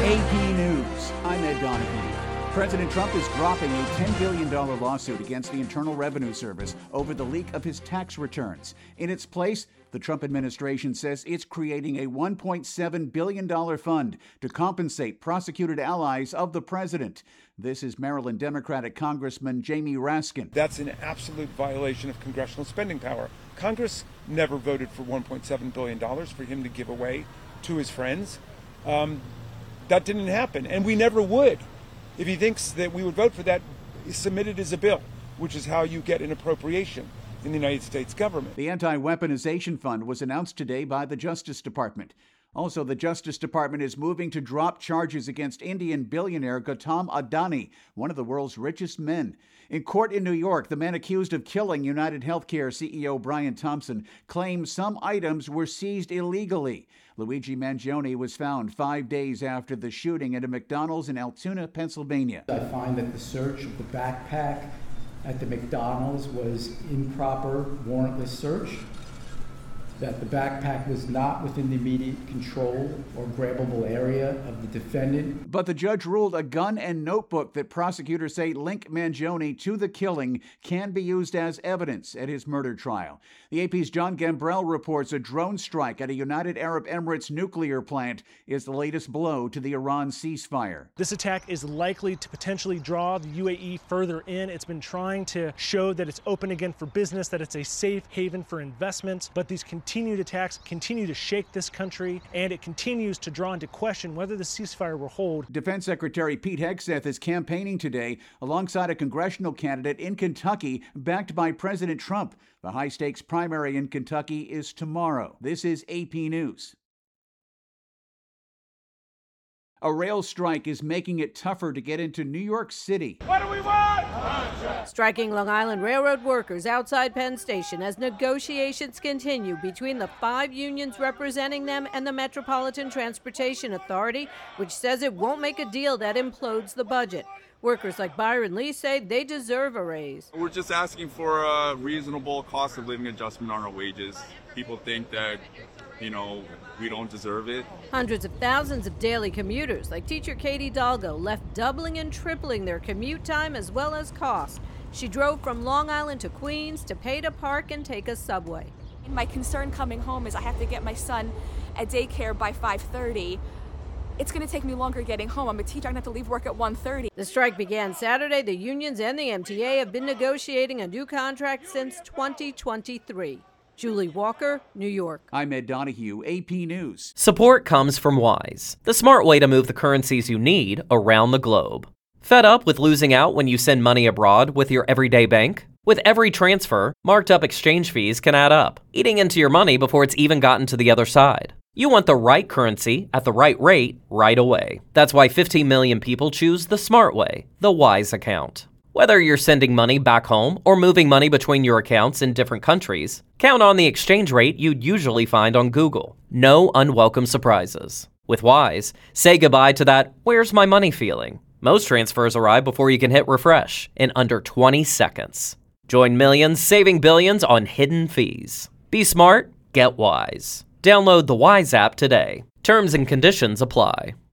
AP News, I'm Ed Donahue. President Trump is dropping a $10 billion lawsuit against the Internal Revenue Service over the leak of his tax returns. In its place, the Trump administration says it's creating a $1.7 billion fund to compensate prosecuted allies of the president. This is Maryland Democratic Congressman Jamie Raskin. That's an absolute violation of congressional spending power. Congress never voted for $1.7 billion for him to give away to his friends. That didn't happen, and we never would. If he thinks that we would vote for that, submit it as a bill, which is how you get an appropriation in the United States government. The Anti-Weaponization Fund was announced today by the Justice Department. Also, the Justice Department is moving to drop charges against Indian billionaire Gautam Adani, one of the world's richest men. In court in New York, the man accused of killing United Healthcare CEO Brian Thompson claims some items were seized illegally. Luigi Mangione was found 5 days after the shooting at a McDonald's in Altoona, Pennsylvania. I find that the search of the backpack at the McDonald's was improper, warrantless search, that the backpack was not within the immediate control or grabbable area of the defendant. But the judge ruled a gun and notebook that prosecutors say link Mangione to the killing can be used as evidence at his murder trial. The AP's John Gambrell reports a drone strike at a United Arab Emirates nuclear plant is the latest blow to the Iran ceasefire. This attack is likely to potentially draw the UAE further in. It's been trying to show that it's open again for business, that it's a safe haven for investments, but these continued attacks continue to shake this country, and it continues to draw into question whether the ceasefire will hold. Defense Secretary Pete Hegseth is campaigning today alongside a congressional candidate in Kentucky backed by President Trump. The high-stakes primary in Kentucky is tomorrow. This is AP News. A rail strike is making it tougher to get into New York City. What do we want? Striking Long Island Railroad workers outside Penn Station as negotiations continue between the 5 unions representing them and the Metropolitan Transportation Authority, which says it won't make a deal that implodes the budget. Workers like Byron Lee say they deserve a raise. We're just asking for a reasonable cost of living adjustment on our wages. People think that, we don't deserve it. Hundreds of thousands of daily commuters, like teacher Katie Dalgo, left doubling and tripling their commute time as well as cost. She drove from Long Island to Queens to pay to park and take a subway. My concern coming home is I have to get my son at daycare by 5:30. It's going to take me longer getting home. I'm a teacher. I'm going to have to leave work at 1:30. The strike began Saturday. The unions and the MTA have been negotiating a new contract since 2023. Julie Walker, New York. I'm Ed Donahue, AP News. Support comes from Wise, the smart way to move the currencies you need around the globe. Fed up with losing out when you send money abroad with your everyday bank? With every transfer, marked up exchange fees can add up, eating into your money before it's even gotten to the other side. You want the right currency at the right rate right away. That's why 15 million people choose the smart way, the Wise account. Whether you're sending money back home or moving money between your accounts in different countries, count on the exchange rate you'd usually find on Google. No unwelcome surprises. With Wise, say goodbye to that "where's my money" feeling. Most transfers arrive before you can hit refresh in under 20 seconds. Join millions saving billions on hidden fees. Be smart, get Wise. Download the Wise app today. Terms and conditions apply.